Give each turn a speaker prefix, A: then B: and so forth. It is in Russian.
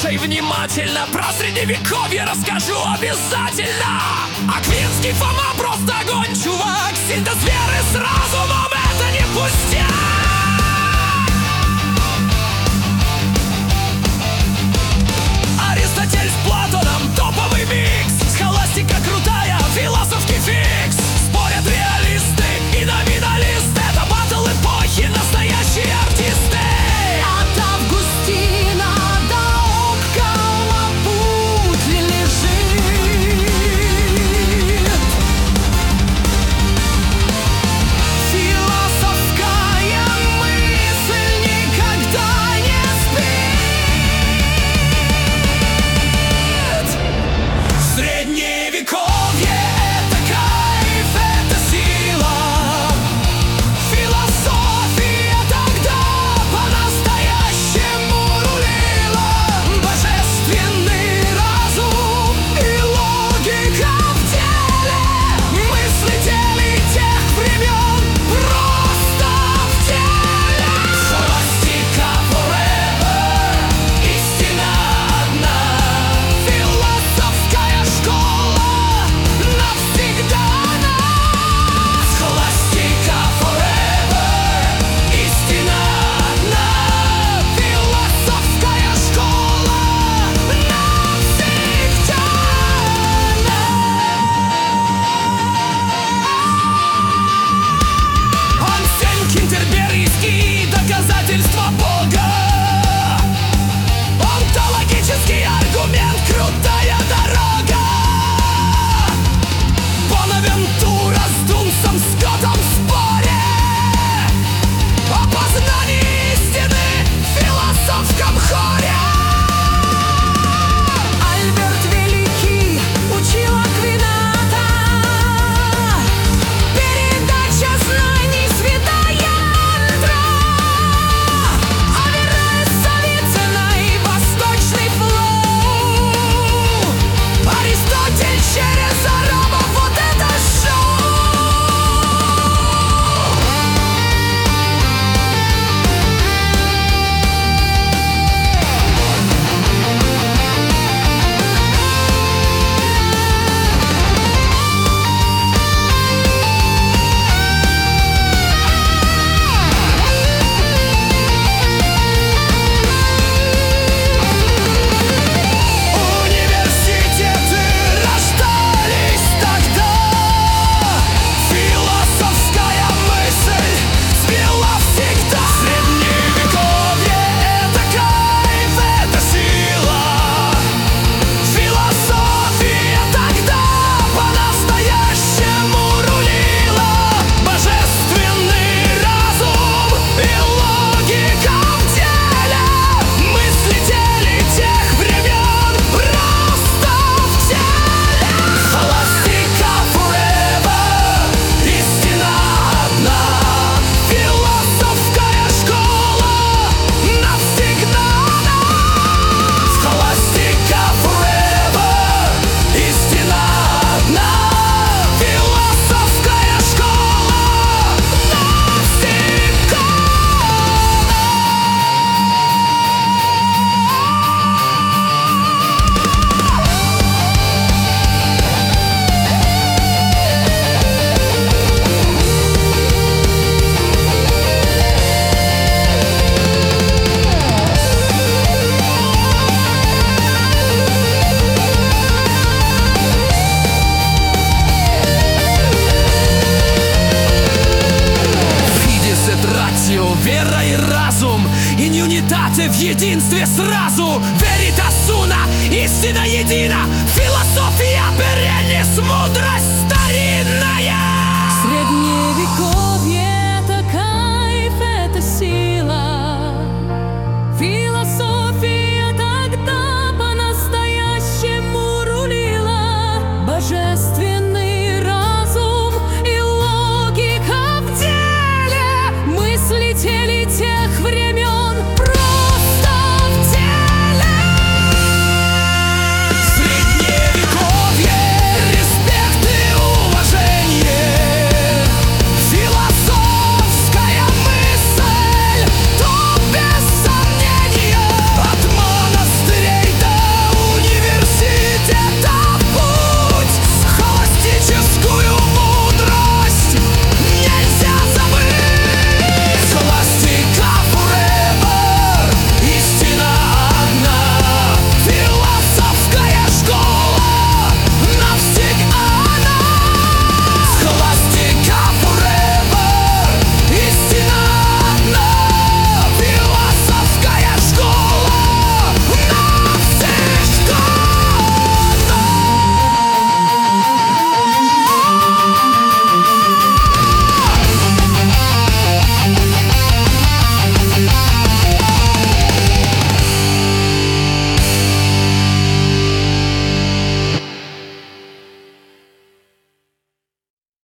A: Слушай внимательно, про средневековье расскажу обязательно. Аквинский Фома просто огонь, чувак. Синтез веры с разумом — это не пустяк. Аристотель с Платоном — топовый микс. Схоластика крутая, философский фикс. Спорят реалисты и номиналисты. Это батл эпохи, настоящие артисты.
B: От Августина до Оккама путь лежит. Философская мысль никогда не спит.
A: Средневековье — это кайф, это сила. Философия тогда по-настоящему рулила. Божественный разум и логика в деле. Мыслители тех времен просто в теле. Схоластика forever, истина одна. Философская школа навсегда нас. Схоластика forever, истина одна. Философская школа навсегда нас. Ансельм Кентерберийский — доказательство Бога. Онтологический аргумент — крутая дорога. Бонавентура с Дунсом Скоттом в споре о познании истины в философском хоре.
B: Альберт Великий учил Аквината. Передача знаний — святая мантра. Аверроэс Авиценна и восточный флоу. Аристотель через арабов — вот это шоу.
A: Университеты рождались тогда. Философская мысль цвела всегда. Средневековье — это кайф, это сила. Философия тогда по-настоящему рулила. Божественный разум и логика в деле. Мыслители тех времен просто в теле. Схоластика forever, истина одна. Философская школа навсегда нас. Схоластика forever, истина одна. Философская школа навсегда Фидес et ratio, вера и разум, in unitate в единстве сразу.